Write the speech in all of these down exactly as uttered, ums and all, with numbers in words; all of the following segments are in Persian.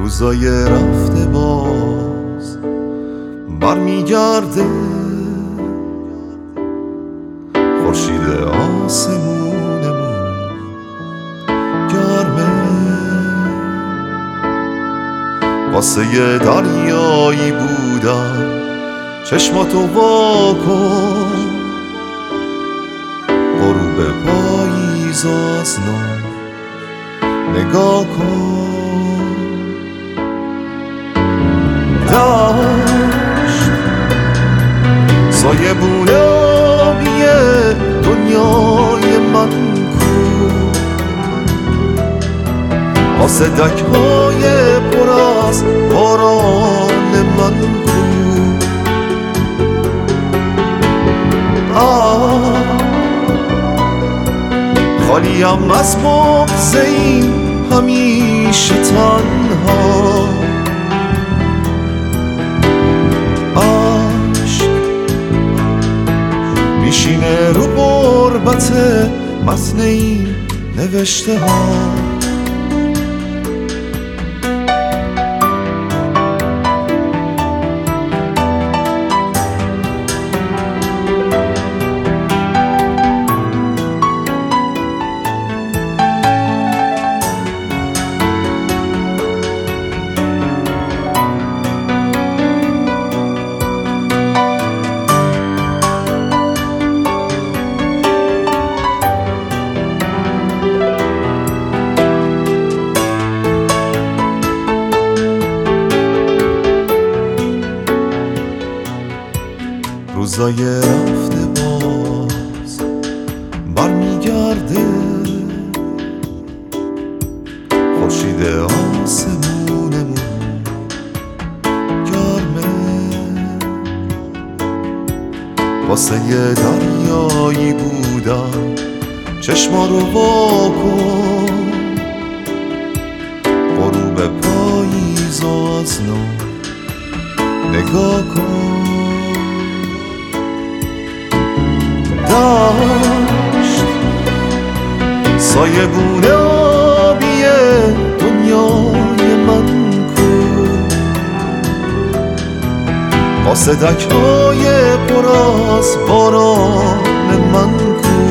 روزای رفته باز برمیگرده، خورشید آسمونمون گرمه، واسه یه دریایی بودم چشماتو وا کن، غروب پاییز از نو نگاه کن. دشت سایبون آبیه دنیای من کو، آسدک های پر از باران من کو. خالیم از بغض این همیشه تنها، عشق میشینه رو غربت متن این نوشته ها. روزای رفته باز برمیگرده، خورشید آسمونمون گرمه، واسه یه دریایی بودم چشما رو وا کن، غروب پاییز از نو نگاه کن. دشت سایبون آبیه دنیای من کو، قاصدک های پر از باران من کو.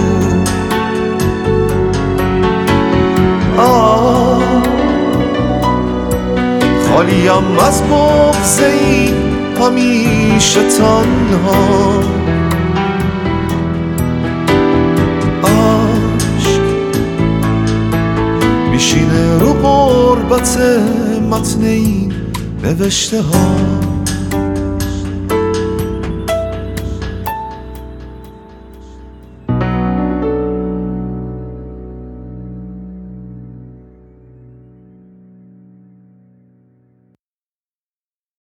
خالیم از بغض این همیشه تنها، میشینه رو غربت متن این نوشته ها.